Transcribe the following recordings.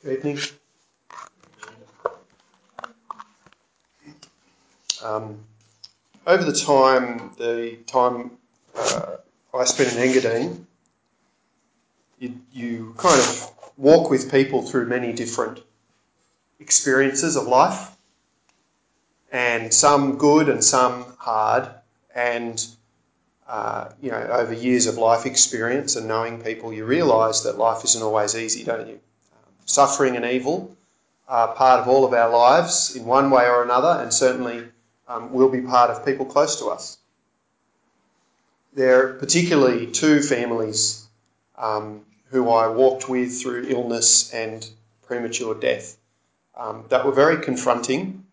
Good evening. Over the time I spent in Engadine, you kind of walk with people through many different experiences of life, and some good and some hard, and over years of life experience and knowing people, you realise that life isn't always easy, don't you? Suffering and evil are part of all of our lives in one way or another, and certainly will be part of people close to us. There are particularly two families who I walked with through illness and premature death that were very confronting.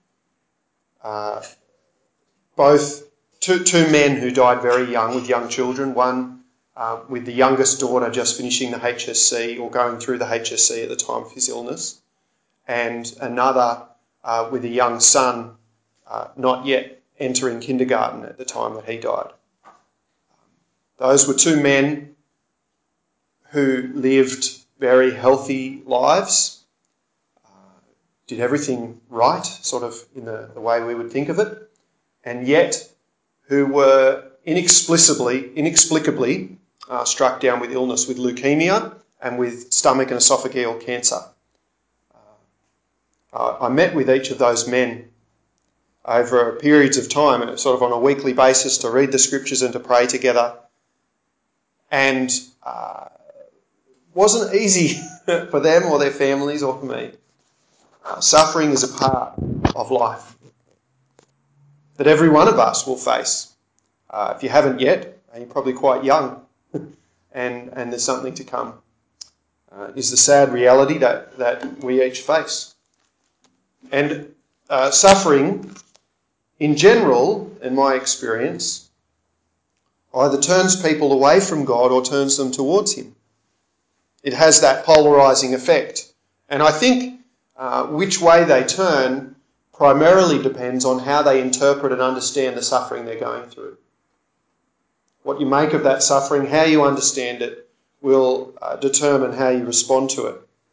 Both two men who died very young with young children, one with the youngest daughter just finishing the HSC or going through the HSC at the time of his illness, and another with a young son not yet entering kindergarten at the time that he died. Those were two men who lived very healthy lives, did everything right, sort of in the way we would think of it, and yet who were inexplicably struck down with illness, with leukemia and with stomach and esophageal cancer. I met with each of those men over periods of time, sort of on a weekly basis, to read the scriptures and to pray together. And wasn't easy for them or their families or for me. Suffering is a part of life that every one of us will face. If you haven't yet, you're probably quite young, and there's something to come. Is the sad reality that we each face. And suffering, in general, in my experience, either turns people away from God or turns them towards Him. It has that polarising effect. And I think which way they turn primarily depends on how they interpret and understand the suffering they're going through. What you make of that suffering, how you understand it, will determine how you respond to it.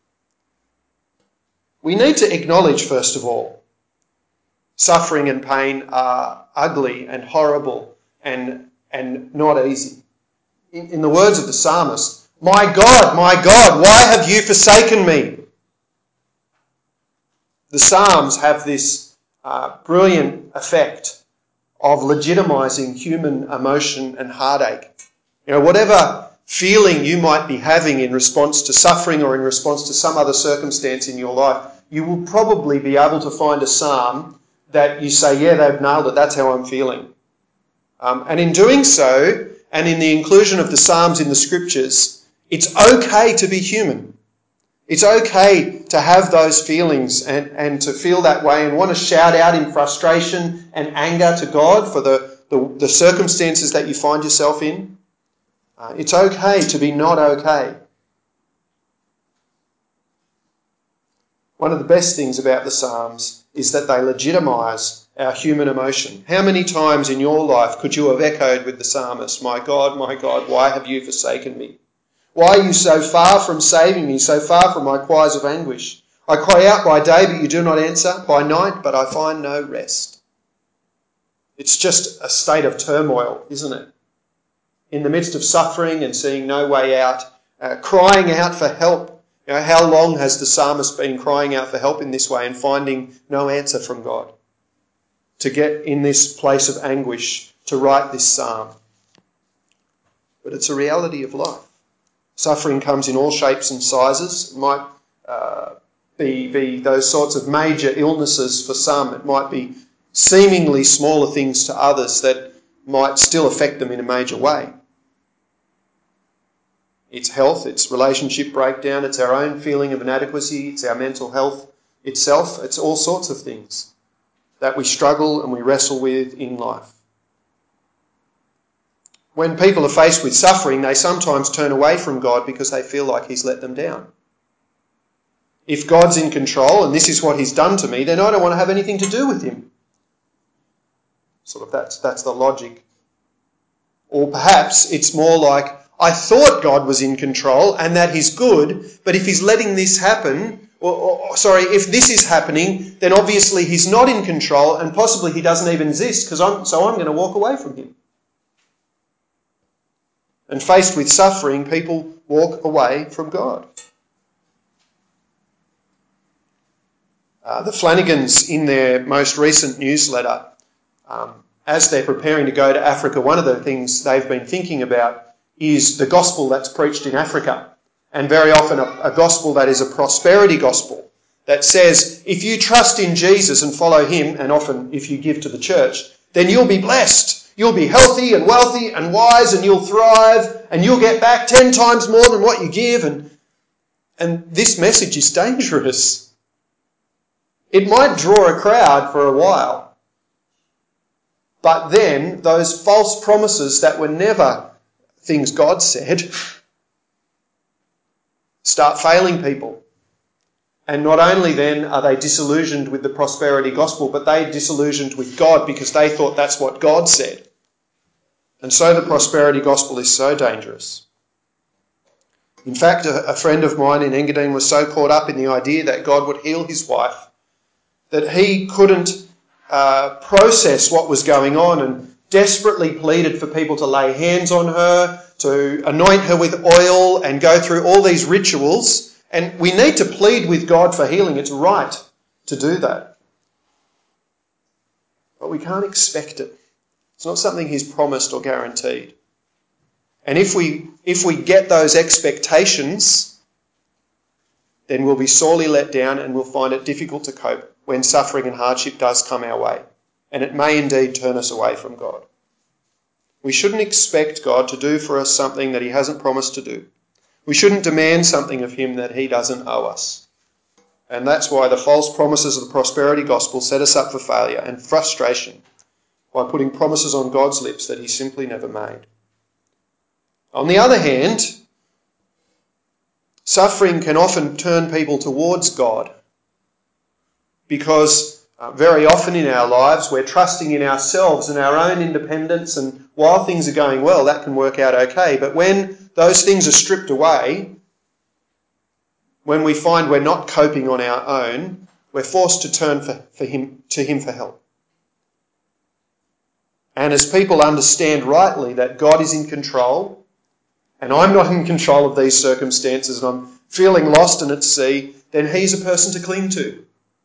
We need to acknowledge, first of all, suffering and pain are ugly and horrible and not easy. In the words of the psalmist, my God, why have you forsaken me? The Psalms have this brilliant effect of legitimising human emotion and heartache. Whatever feeling you might be having in response to suffering or in response to some other circumstance in your life, you will probably be able to find a psalm that you say, yeah, they've nailed it, that's how I'm feeling. And in doing so, and in the inclusion of the Psalms in the Scriptures, it's okay to be human. It's okay to have those feelings and to feel that way and want to shout out in frustration and anger to God for the circumstances that you find yourself in. It's okay to be not okay. One of the best things about the Psalms is that they legitimise our human emotion. How many times in your life could you have echoed with the psalmist, my God, why have you forsaken me? Why are you so far from saving me, so far from my cries of anguish? I cry out by day, but you do not answer, by night, but I find no rest. It's just a state of turmoil, isn't it? In the midst of suffering and seeing no way out, crying out for help. How long has the psalmist been crying out for help in this way and finding no answer from God? To get in this place of anguish, to write this psalm. But it's a reality of life. Suffering comes in all shapes and sizes. It might be those sorts of major illnesses for some. It might be seemingly smaller things to others that might still affect them in a major way. It's health, it's relationship breakdown, it's our own feeling of inadequacy, it's our mental health itself. It's all sorts of things that we struggle and we wrestle with in life. When people are faced with suffering, they sometimes turn away from God because they feel like He's let them down. If God's in control and this is what He's done to me, then I don't want to have anything to do with Him. Sort of that's the logic. Or perhaps it's more like, I thought God was in control and that He's good, but if He's letting this happen, if this is happening, then obviously he's not in control and possibly he doesn't even exist, so I'm going to walk away from him. And faced with suffering, people walk away from God. The Flanagans, in their most recent newsletter, as they're preparing to go to Africa, one of the things they've been thinking about is the gospel that's preached in Africa. And very often a gospel that is a prosperity gospel that says, if you trust in Jesus and follow him, and often if you give to the church, then you'll be blessed. You'll be healthy and wealthy and wise and you'll thrive and you'll get back 10 times more than what you give. And this message is dangerous. It might draw a crowd for a while, but then those false promises that were never things God said start failing people. And not only then are they disillusioned with the prosperity gospel, but they're disillusioned with God because they thought that's what God said. And so the prosperity gospel is so dangerous. In fact, a friend of mine in Engadine was so caught up in the idea that God would heal his wife that he couldn't process what was going on and desperately pleaded for people to lay hands on her, to anoint her with oil and go through all these rituals. And we need to plead with God for healing. It's right to do that. But we can't expect it. It's not something he's promised or guaranteed. And if we get those expectations, then we'll be sorely let down and we'll find it difficult to cope when suffering and hardship does come our way. And it may indeed turn us away from God. We shouldn't expect God to do for us something that he hasn't promised to do. We shouldn't demand something of him that he doesn't owe us. And that's why the false promises of the prosperity gospel set us up for failure and frustration by putting promises on God's lips that he simply never made. On the other hand, suffering can often turn people towards God because very often in our lives we're trusting in ourselves and our own independence, and while things are going well, that can work out okay. But when those things are stripped away, when we find we're not coping on our own, we're forced to turn to him for help. And as people understand rightly that God is in control, and I'm not in control of these circumstances and I'm feeling lost and at sea, then he's a person to cling to.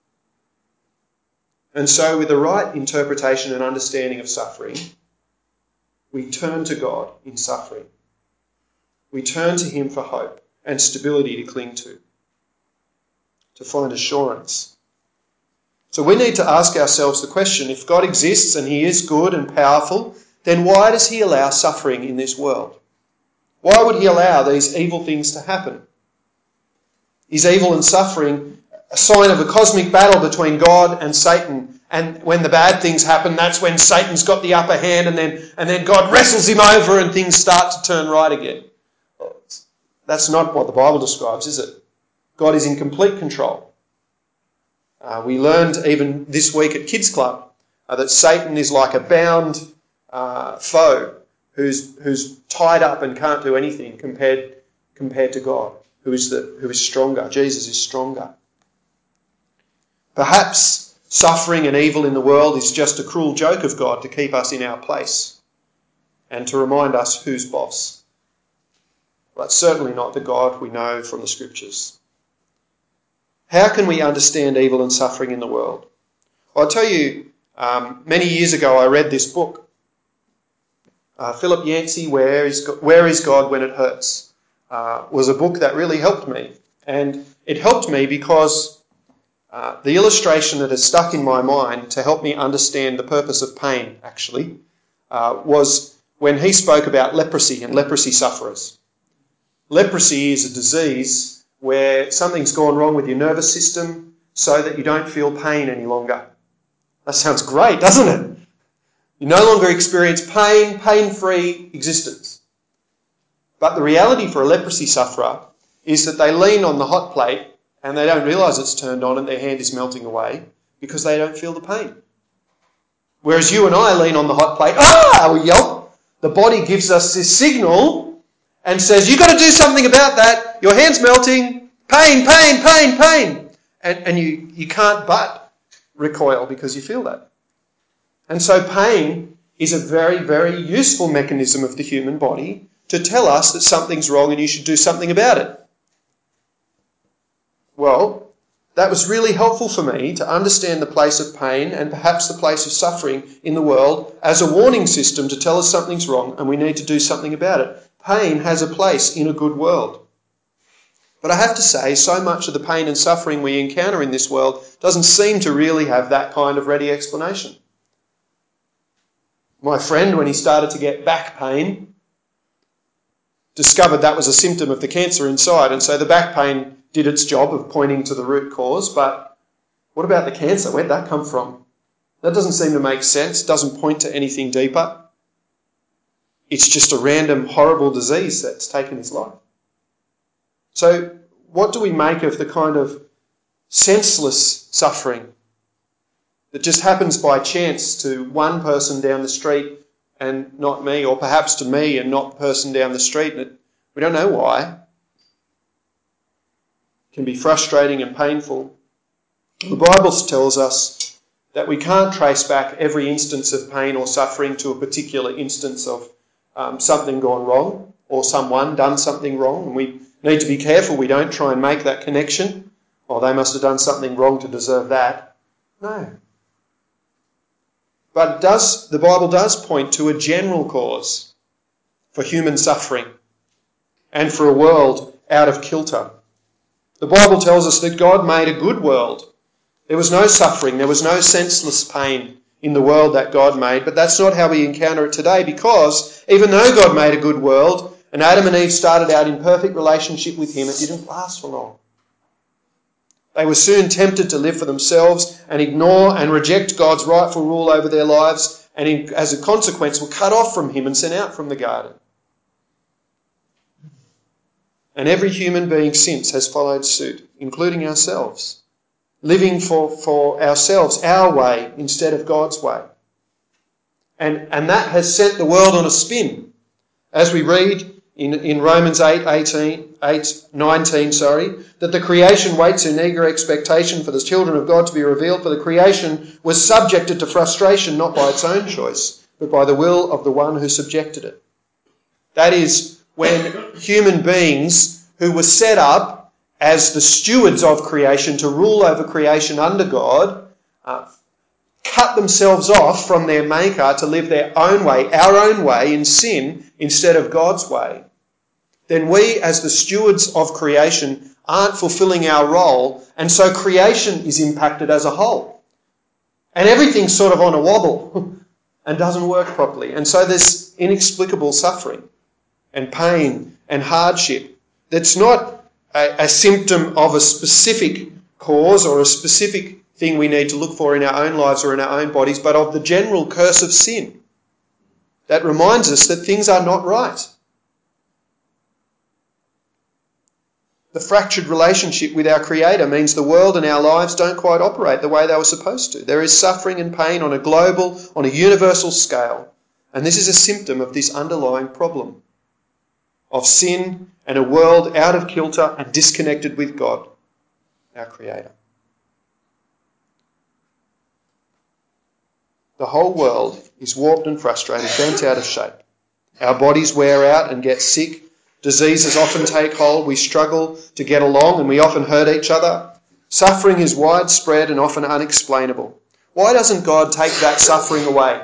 And so with the right interpretation and understanding of suffering, we turn to God in suffering. We turn to him for hope and stability to cling to find assurance. So we need to ask ourselves the question, if God exists and he is good and powerful, then why does he allow suffering in this world? Why would he allow these evil things to happen? Is evil and suffering a sign of a cosmic battle between God and Satan? And when the bad things happen, that's when Satan's got the upper hand, and then God wrestles him over and things start to turn right again. That's not what the Bible describes, is it? God is in complete control. We learned even this week at Kids Club that Satan is like a bound foe who's tied up and can't do anything compared to God, who is stronger. Jesus is stronger. Perhaps suffering and evil in the world is just a cruel joke of God to keep us in our place and to remind us who's boss. But certainly not the God we know from the Scriptures. How can we understand evil and suffering in the world? Well, I'll tell you, many years ago I read this book. Philip Yancey, Where is God When It Hurts? Was a book that really helped me. And it helped me because the illustration that has stuck in my mind to help me understand the purpose of pain, actually, was when he spoke about leprosy and leprosy sufferers. Leprosy is a disease where something's gone wrong with your nervous system so that you don't feel pain any longer. That sounds great, doesn't it? You no longer experience pain, pain-free existence. But the reality for a leprosy sufferer is that they lean on the hot plate and they don't realise it's turned on and their hand is melting away because they don't feel the pain. Whereas you and I lean on the hot plate, we yelp. The body gives us this signal and says, you've got to do something about that. Your hand's melting. Pain, pain, pain, pain. And you can't but recoil because you feel that. And so pain is a very, very useful mechanism of the human body to tell us that something's wrong and you should do something about it. Well, that was really helpful for me to understand the place of pain and perhaps the place of suffering in the world as a warning system to tell us something's wrong and we need to do something about it. Pain has a place in a good world. But I have to say, so much of the pain and suffering we encounter in this world doesn't seem to really have that kind of ready explanation. My friend, when he started to get back pain, discovered that was a symptom of the cancer inside, and so the back pain did its job of pointing to the root cause, but what about the cancer? Where'd that come from? That doesn't seem to make sense, doesn't point to anything deeper. It's just a random horrible disease that's taken his life. So what do we make of the kind of senseless suffering that just happens by chance to one person down the street and not me, or perhaps to me and not the person down the street? We don't know why. It can be frustrating and painful. The Bible tells us that we can't trace back every instance of pain or suffering to a particular instance of something gone wrong or someone done something wrong, and we need to be careful we don't try and make that connection. Oh, they must have done something wrong to deserve that. No. But the Bible does point to a general cause for human suffering and for a world out of kilter. The Bible tells us that God made a good world. There was no suffering, there was no senseless pain in the world that God made, but that's not how we encounter it today, because even though God made a good world and Adam and Eve started out in perfect relationship with him, it didn't last for long. They were soon tempted to live for themselves and ignore and reject God's rightful rule over their lives, and as a consequence were cut off from him and sent out from the garden. And every human being since has followed suit, including ourselves, living for ourselves, our way, instead of God's way. And that has sent the world on a spin. As we read in Romans 8:19, that the creation waits in eager expectation for the children of God to be revealed, for the creation was subjected to frustration not by its own choice, but by the will of the one who subjected it. That is, when human beings who were set up as the stewards of creation to rule over creation under God cut themselves off from their Maker to live their own way, our own way in sin instead of God's way, then we as the stewards of creation aren't fulfilling our role, and so creation is impacted as a whole. And everything's sort of on a wobble and doesn't work properly. And so there's inexplicable suffering and pain and hardship that's not a symptom of a specific cause or a specific thing we need to look for in our own lives or in our own bodies, but of the general curse of sin that reminds us that things are not right. The fractured relationship with our Creator means the world and our lives don't quite operate the way they were supposed to. There is suffering and pain on a global, on a universal scale, and this is a symptom of this underlying problem of sin and a world out of kilter and disconnected with God, our Creator. The whole world is warped and frustrated, bent out of shape. Our bodies wear out and get sick. Diseases often take hold. We struggle to get along and we often hurt each other. Suffering is widespread and often unexplainable. Why doesn't God take that suffering away?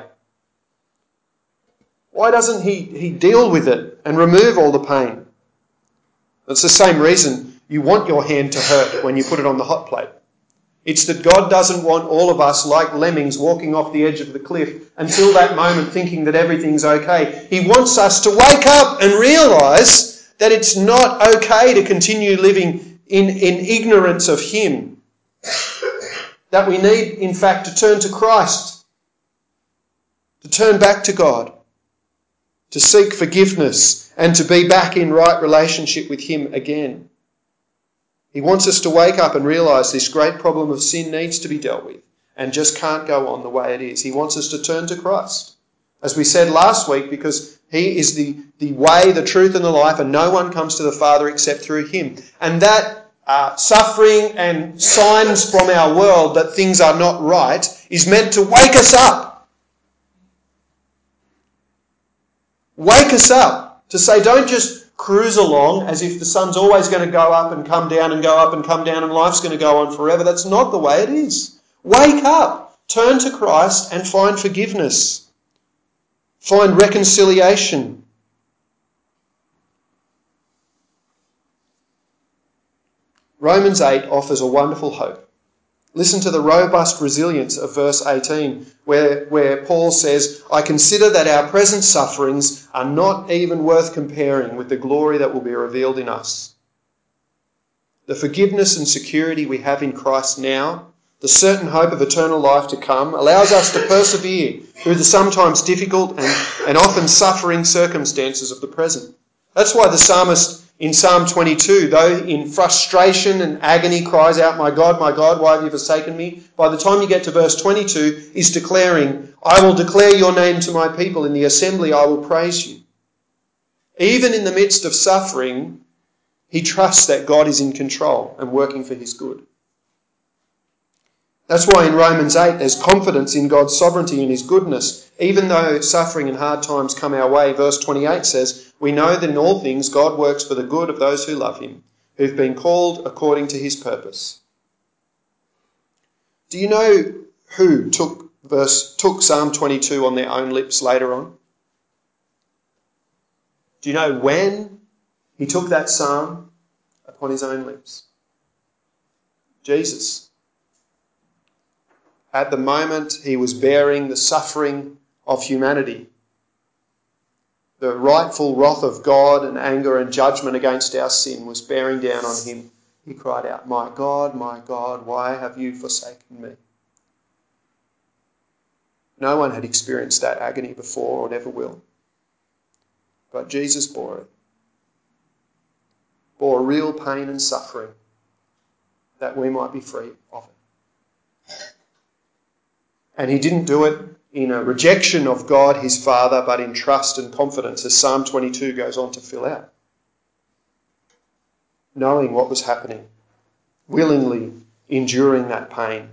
Why doesn't He deal with it and remove all the pain? It's the same reason you want your hand to hurt when you put it on the hot plate. It's that God doesn't want all of us like lemmings walking off the edge of the cliff until that moment thinking that everything's okay. He wants us to wake up and realise that it's not okay to continue living in ignorance of Him. That we need, in fact, to turn to Christ, to turn back to God, to seek forgiveness and to be back in right relationship with Him again. He wants us to wake up and realise this great problem of sin needs to be dealt with and just can't go on the way it is. He wants us to turn to Christ. As we said last week, because He is the way, the truth and the life, and no one comes to the Father except through Him. And that suffering and signs from our world that things are not right is meant to wake us up. Wake us up to say, don't just cruise along as if the sun's always going to go up and come down and go up and come down and life's going to go on forever. That's not the way it is. Wake up, turn to Christ and find forgiveness. Find reconciliation. Romans 8 offers a wonderful hope. Listen to the robust resilience of verse 18 where Paul says, I consider that our present sufferings are not even worth comparing with the glory that will be revealed in us. The forgiveness and security we have in Christ now, the certain hope of eternal life to come, allows us to persevere through the sometimes difficult and often suffering circumstances of the present. That's why the psalmist in Psalm 22, though in frustration and agony cries out, my God, why have you forsaken me? By the time you get to verse 22, he's declaring, I will declare your name to my people. In the assembly I will praise you. Even in the midst of suffering, he trusts that God is in control and working for his good. That's why in Romans 8 there's confidence in God's sovereignty and his goodness. Even though suffering and hard times come our way, verse 28 says, we know that in all things God works for the good of those who love him, who've been called according to his purpose. Do you know who took Psalm 22 on their own lips later on? Do you know when he took that psalm upon his own lips? Jesus. At the moment he was bearing the suffering of humanity, the rightful wrath of God and anger and judgment against our sin was bearing down on him. He cried out, my God, why have you forsaken me? No one had experienced that agony before or never will. But Jesus bore it. Bore real pain and suffering that we might be free of it. And he didn't do it in a rejection of God, his Father, but in trust and confidence, as Psalm 22 goes on to fill out. Knowing what was happening, willingly enduring that pain.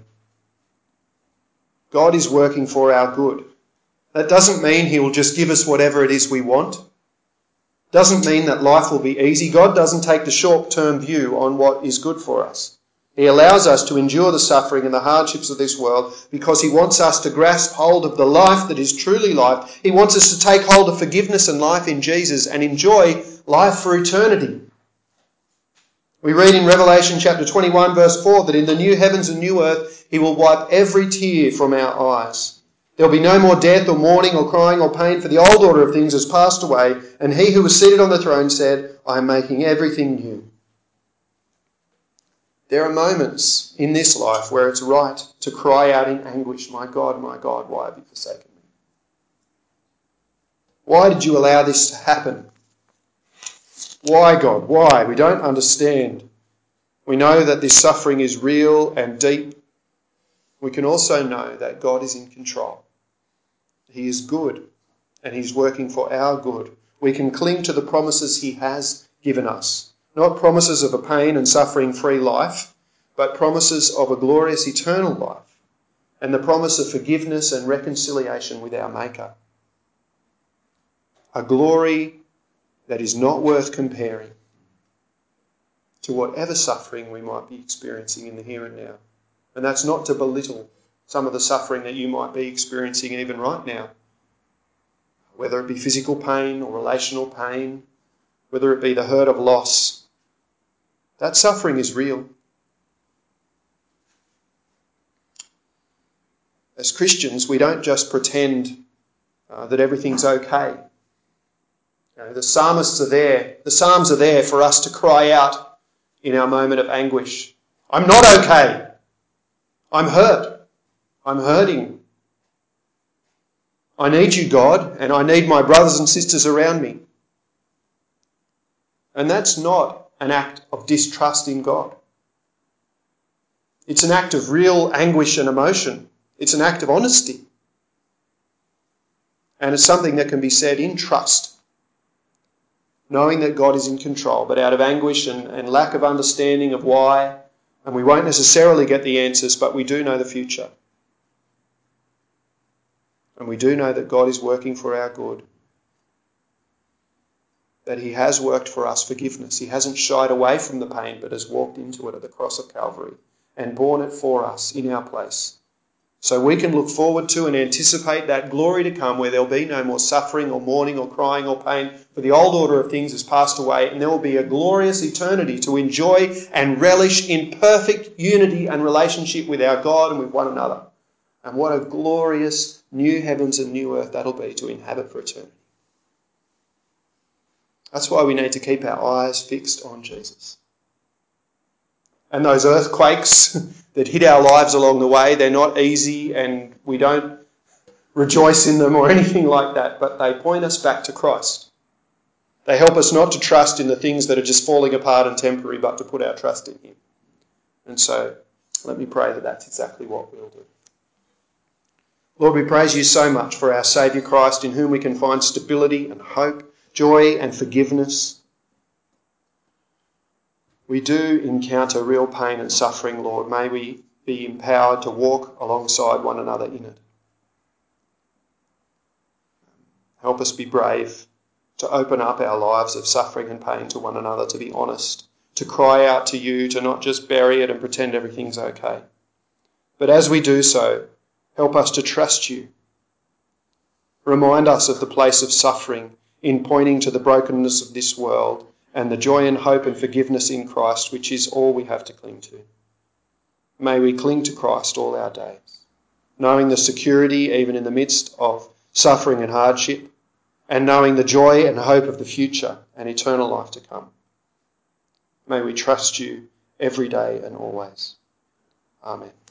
God is working for our good. That doesn't mean he will just give us whatever it is we want. Doesn't mean that life will be easy. God doesn't take the short-term view on what is good for us. He allows us to endure the suffering and the hardships of this world because he wants us to grasp hold of the life that is truly life. He wants us to take hold of forgiveness and life in Jesus and enjoy life for eternity. We read in Revelation chapter 21 verse 4 that in the new heavens and new earth he will wipe every tear from our eyes. There will be no more death or mourning or crying or pain, for the old order of things has passed away, and he who was seated on the throne said, I am making everything new. There are moments in this life where it's right to cry out in anguish, my God, why have you forsaken me? Why did you allow this to happen? Why, God, why? We don't understand. We know that this suffering is real and deep. We can also know that God is in control. He is good and he's working for our good. We can cling to the promises he has given us. Not promises of a pain and suffering-free life, but promises of a glorious eternal life and the promise of forgiveness and reconciliation with our Maker. A glory that is not worth comparing to whatever suffering we might be experiencing in the here and now. And that's not to belittle some of the suffering that you might be experiencing even right now, whether it be physical pain or relational pain, whether it be the hurt of loss. That suffering is real. As Christians, we don't just pretend that everything's okay. The psalmists are there. The Psalms are there for us to cry out in our moment of anguish. I'm not okay. I'm hurt. I'm hurting. I need you, God, and I need my brothers and sisters around me. And that's not an act of distrust in God. It's an act of real anguish and emotion. It's an act of honesty. And it's something that can be said in trust. knowing that God is in control, but out of anguish and lack of understanding of why, and we won't necessarily get the answers, but we do know the future. And we do know that God is working for our good, that he has worked for us forgiveness. He hasn't shied away from the pain, but has walked into it at the cross of Calvary and borne it for us in our place. So we can look forward to and anticipate that glory to come where there'll be no more suffering or mourning or crying or pain, for the old order of things has passed away, and there will be a glorious eternity to enjoy and relish in perfect unity and relationship with our God and with one another. And what a glorious new heavens and new earth that'll be to inhabit for eternity. That's why we need to keep our eyes fixed on Jesus. And those earthquakes that hit our lives along the way, they're not easy and we don't rejoice in them or anything like that, but they point us back to Christ. They help us not to trust in the things that are just falling apart and temporary, but to put our trust in him. And so let me pray that that's exactly what we'll do. Lord, we praise you so much for our Saviour Christ, in whom we can find stability and hope, joy and forgiveness. We do encounter real pain and suffering, Lord. May we be empowered to walk alongside one another in it. Help us be brave to open up our lives of suffering and pain to one another, to be honest, to cry out to you, to not just bury it and pretend everything's okay. But as we do so, help us to trust you. Remind us of the place of suffering in pointing to the brokenness of this world and the joy and hope and forgiveness in Christ, which is all we have to cling to. May we cling to Christ all our days, knowing the security even in the midst of suffering and hardship, and knowing the joy and hope of the future and eternal life to come. May we trust you every day and always. Amen.